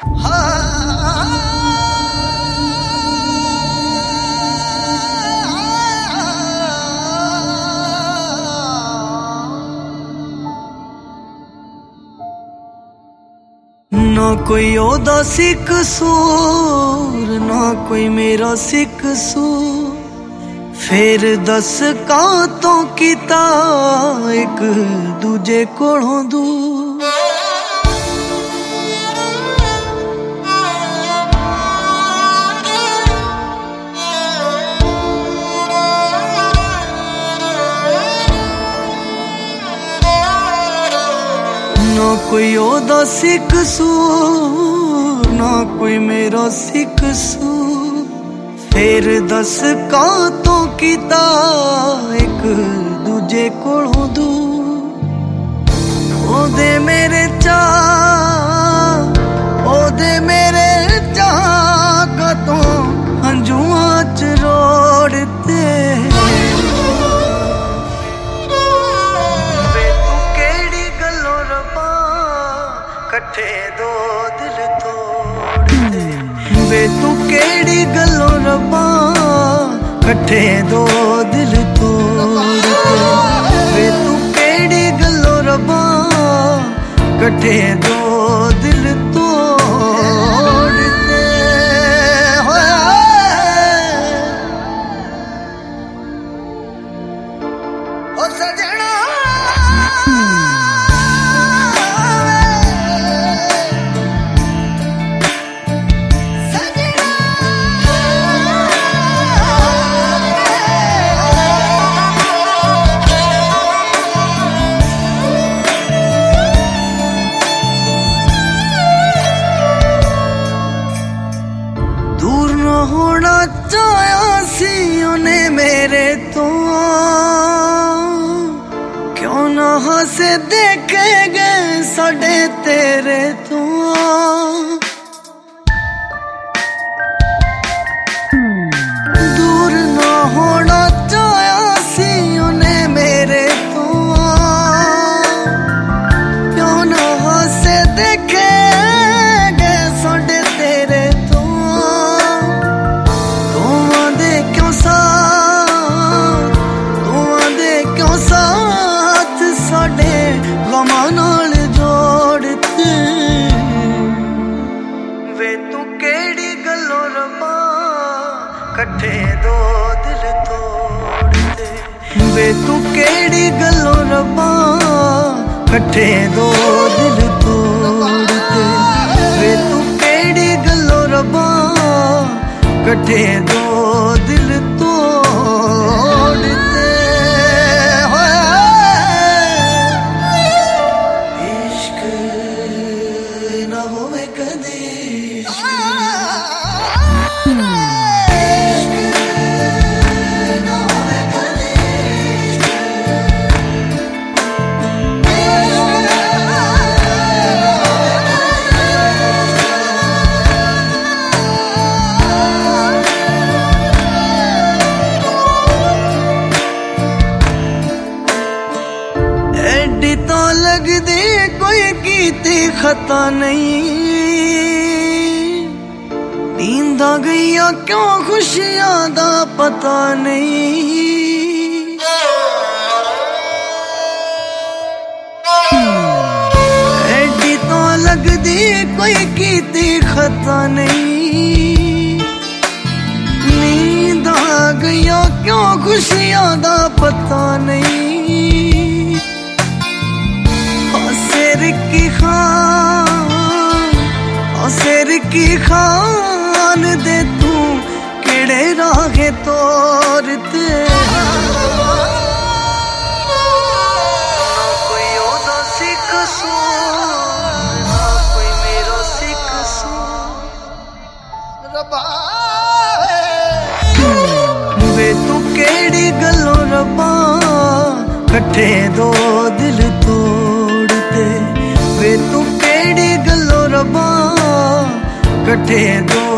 ना कोई ओदा सी कसूर, ना कोई मेरा सी कसूर, फिर दस कातों कीता एक दूजे कोलों दूर। ना कोई ओदा सी कसूर, ना कोई मेरा सी कसूर, फिर दस कातों कीता एक दूजे कोलों दूर। ओदे मेरे चाह, ओदे मेरे चाह कातों हंजुआं च रोड़ते। कट्ठे दो दिल तोड़ते वे, तू केड़ी गल्लों रब्बा कट्ठे दो दिल तोड़ते वे, तू केड़ी गल्लों रब्बा कट्ठे दो दिल तोड़ते। ओ सजना होना चाहा सी उन्हें मेरे तो, क्यों ना हंसे देखे गए साडे तेरे तो। दूर ना होना चाहा सी उन्हें मेरे तो, क्यों ना हंसे देखे गए साडे तेरे तो। गमां नाल जोड़ते वे, तू केड़ी गल्लों रब्बा कट्ठे दो दिल तोड़ते वे, तू केड़ी गल्लों रब्बा कट्ठे दो दिल तोड़ते वे, तू केड़ी गल्लों रब्बा कट्ठे दो दिल तोड़ते। एडी तो लगदी कोई कीती खता नहीं, नींदा गईया क्यों खुशियां दा पता नहीं। एडी तो लगदी कोई कीती खता नहीं, नींदा गईया क्यों खुशियां दा पता नहीं। सिर की खान दे तू केड़े राहे तोरते। ना कोई ओदा सी कसूर, ना कोई मेरा सी कसूर रब्बा वे, तू केड़ी गल्लों रब्बा कट्ठे दो दिल तोड़ते वे, तू केड़ी गल्लों रब्बा कट्ठे दो